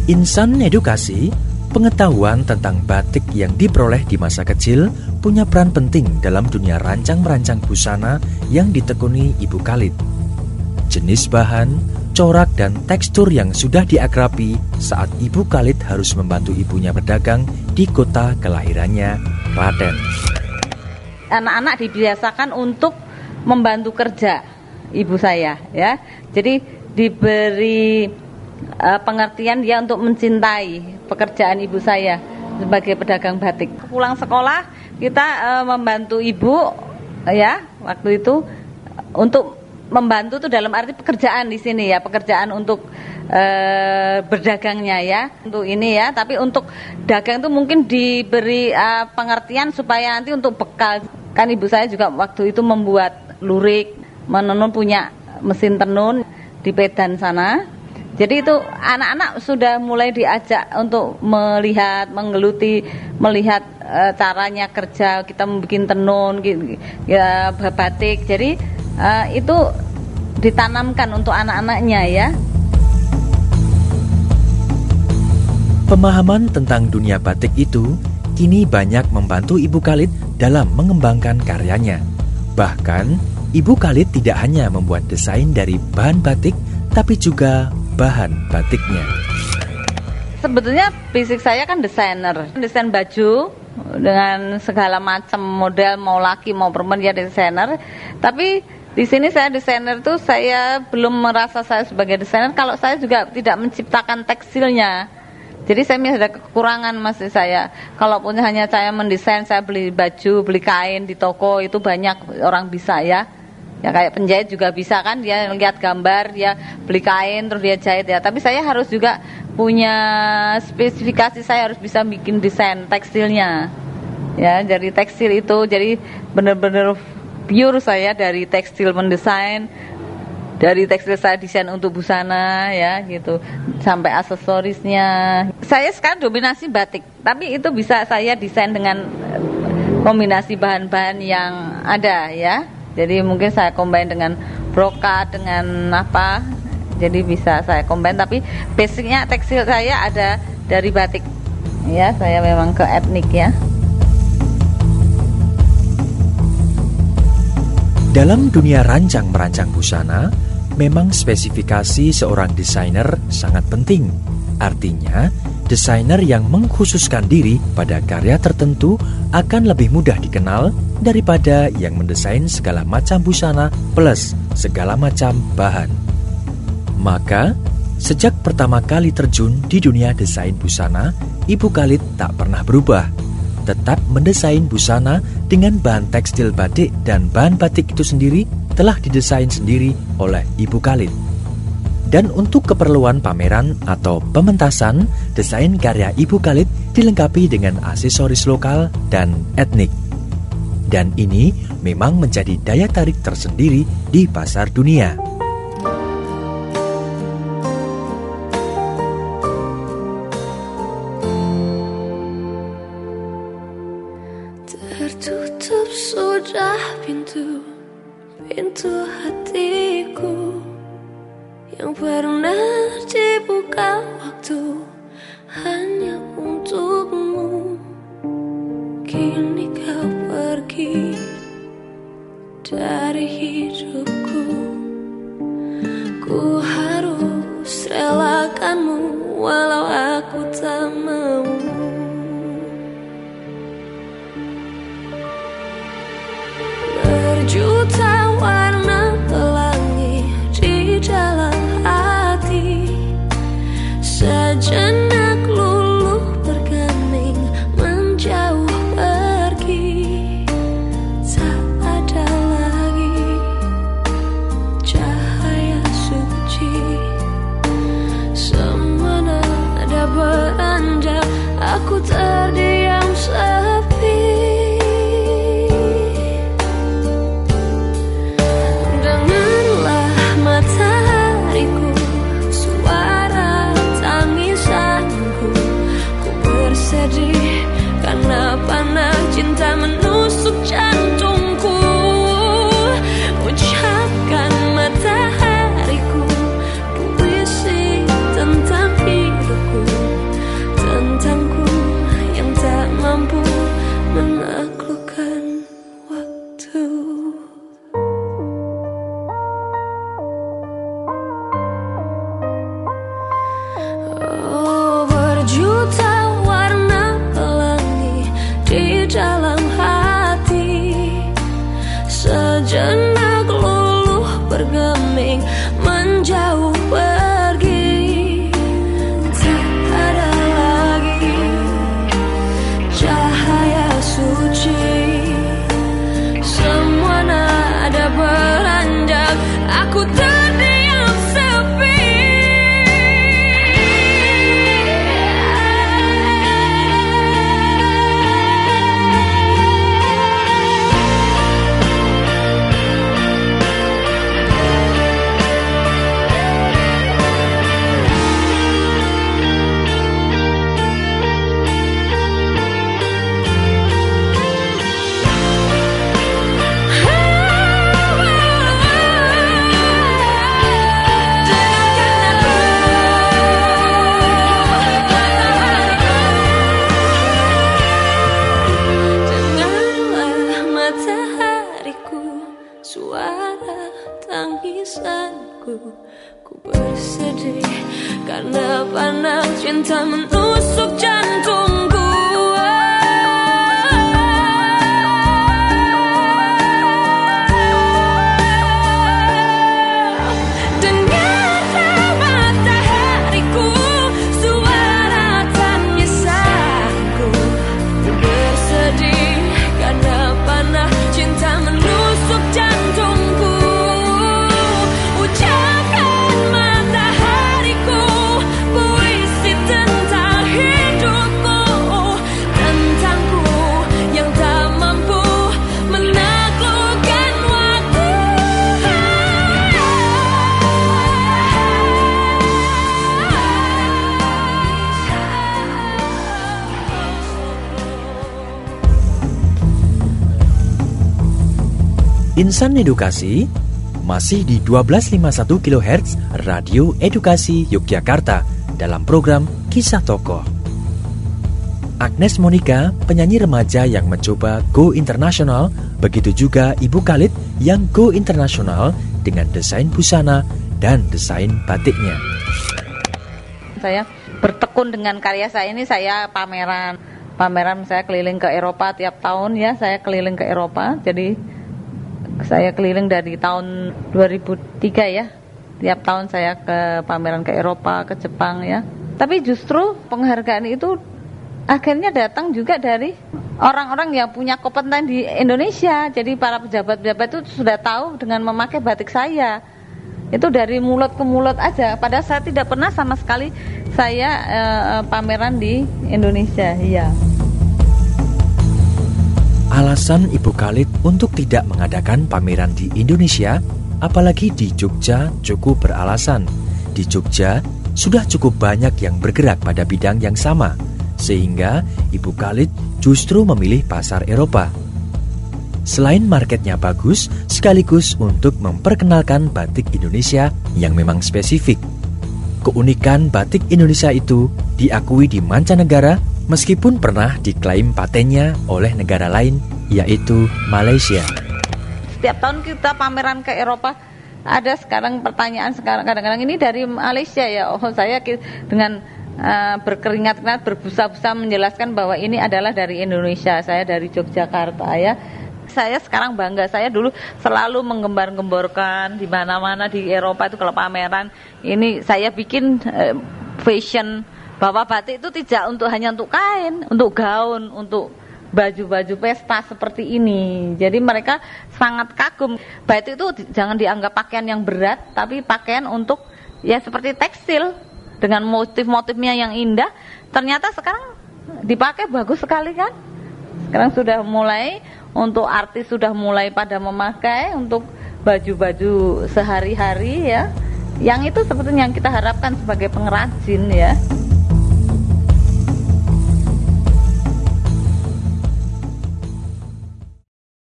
Insan edukasi, pengetahuan tentang batik yang diperoleh di masa kecil punya peran penting dalam dunia rancang-merancang busana yang ditekuni Ibu Khalid. Jenis bahan, corak dan tekstur yang sudah diakrabi saat Ibu Khalid harus membantu ibunya berdagang di kota kelahirannya, Klaten. Anak-anak dibiasakan untuk membantu kerja ibu saya, ya. Jadi diberi pengertian dia untuk mencintai pekerjaan ibu saya sebagai pedagang batik. Pulang sekolah kita membantu ibu, ya, waktu itu untuk membantu tuh dalam arti pekerjaan di sini ya, pekerjaan untuk berdagangnya ya, untuk ini ya. Tapi untuk dagang tuh mungkin diberi pengertian supaya nanti untuk bekal. Kan ibu saya juga waktu itu membuat lurik, menenun, punya mesin tenun di Pedan sana. Jadi itu anak-anak sudah mulai diajak untuk melihat, menggeluti, melihat caranya kerja, kita membuat tenun, ya, batik. Jadi itu ditanamkan untuk anak-anaknya ya. Pemahaman tentang dunia batik itu kini banyak membantu Ibu Khalid dalam mengembangkan karyanya. Bahkan, Ibu Khalid tidak hanya membuat desain dari bahan batik, tapi juga bahan batiknya. Sebetulnya basic saya kan desainer, desain baju dengan segala macam model, mau laki mau perempuan ya desainer. Tapi di sini saya desainer tuh saya belum merasa saya sebagai desainer kalau saya juga tidak menciptakan tekstilnya. Jadi saya masih ada kekurangan masih saya. Kalaupun hanya saya mendesain, saya beli baju, beli kain di toko itu banyak orang bisa ya. Ya kayak penjahit juga bisa kan, dia lihat gambar, dia beli kain terus dia jahit ya. Tapi saya harus juga punya spesifikasi, saya harus bisa bikin desain tekstilnya. Ya, dari tekstil itu jadi benar-benar pure saya dari tekstil mendesain. Dari tekstil saya desain untuk busana ya gitu, sampai aksesorisnya. Saya sekarang dominasi batik, tapi itu bisa saya desain dengan kombinasi bahan-bahan yang ada ya. Jadi mungkin saya combine dengan brokat, dengan apa, jadi bisa saya combine. Tapi basicnya tekstil saya ada dari batik ya, saya memang ke etnik ya. Dalam dunia rancang-merancang busana, memang spesifikasi seorang desainer sangat penting. Artinya, desainer yang mengkhususkan diri pada karya tertentu akan lebih mudah dikenal daripada yang mendesain segala macam busana plus segala macam bahan. Maka, sejak pertama kali terjun di dunia desain busana, Ibu Khalid tak pernah berubah. Tetap mendesain busana dengan bahan tekstil batik, dan bahan batik itu sendiri telah didesain sendiri oleh Ibu Khalid. Dan untuk keperluan pameran atau pementasan, desain karya Ibu Khalid dilengkapi dengan aksesoris lokal dan etnik. Dan ini memang menjadi daya tarik tersendiri di pasar dunia. Tertutup sudah pintu hatiku yang pernah dibuka waktu hanya untukmu. Kini kau pergi dari hidupku. Ku harus relakanmu walau aku tak mau. Berjuta warna pelangi di dalam hati, sejenak luluh bergeming menjauh pergi. Tak ada lagi cahaya suci, semua nada beranjak, aku terdiam sepi. Karena panah cinta menusuk jantungku. Ucapkan matahariku, puisi tentang hidupku. Ku bersedih karena panas cinta menusuk jantungku. Insan Edukasi masih di 1251 kHz Radio Edukasi Yogyakarta dalam program Kisah Tokoh. Agnes Monica, penyanyi remaja yang mencoba go internasional, begitu juga Ibu Khalid yang go internasional dengan desain busana dan desain batiknya. Saya bertekun dengan karya saya ini, saya pameran saya keliling ke Eropa tiap tahun ya, saya keliling ke Eropa. Jadi saya keliling dari tahun 2003 ya. Tiap tahun saya ke pameran ke Eropa, ke Jepang ya. Tapi justru penghargaan itu akhirnya datang juga dari orang-orang yang punya kompeten di Indonesia. Jadi para pejabat-pejabat itu sudah tahu dengan memakai batik saya. Itu dari mulut ke mulut aja. Padahal saya tidak pernah sama sekali saya pameran di Indonesia. Iya. Alasan Ibu Khalid untuk tidak mengadakan pameran di Indonesia, apalagi di Jogja, cukup beralasan. Di Jogja sudah cukup banyak yang bergerak pada bidang yang sama, sehingga Ibu Khalid justru memilih pasar Eropa. Selain marketnya bagus, sekaligus untuk memperkenalkan batik Indonesia yang memang spesifik. Keunikan batik Indonesia itu diakui di mancanegara, meskipun pernah diklaim patennya oleh negara lain, yaitu Malaysia. Setiap tahun kita pameran ke Eropa, ada sekarang pertanyaan kadang-kadang ini dari Malaysia ya. Oh, saya dengan berkeringat-keringat, berbusa-busa menjelaskan bahwa ini adalah dari Indonesia, saya dari Yogyakarta ya. Saya sekarang bangga, saya dulu selalu menggembar-gemborkan di mana-mana di Eropa itu kalau pameran ini saya bikin fashion, bahwa batik itu tidak hanya untuk kain, untuk gaun, untuk baju-baju pesta seperti ini. Jadi mereka sangat kagum. Batik itu jangan dianggap pakaian yang berat, tapi pakaian untuk ya seperti tekstil dengan motif-motifnya yang indah. Ternyata sekarang dipakai bagus sekali kan? Sekarang sudah mulai untuk artis sudah mulai pada memakai untuk baju-baju sehari-hari ya. Yang itu seperti yang kita harapkan sebagai pengrajin ya.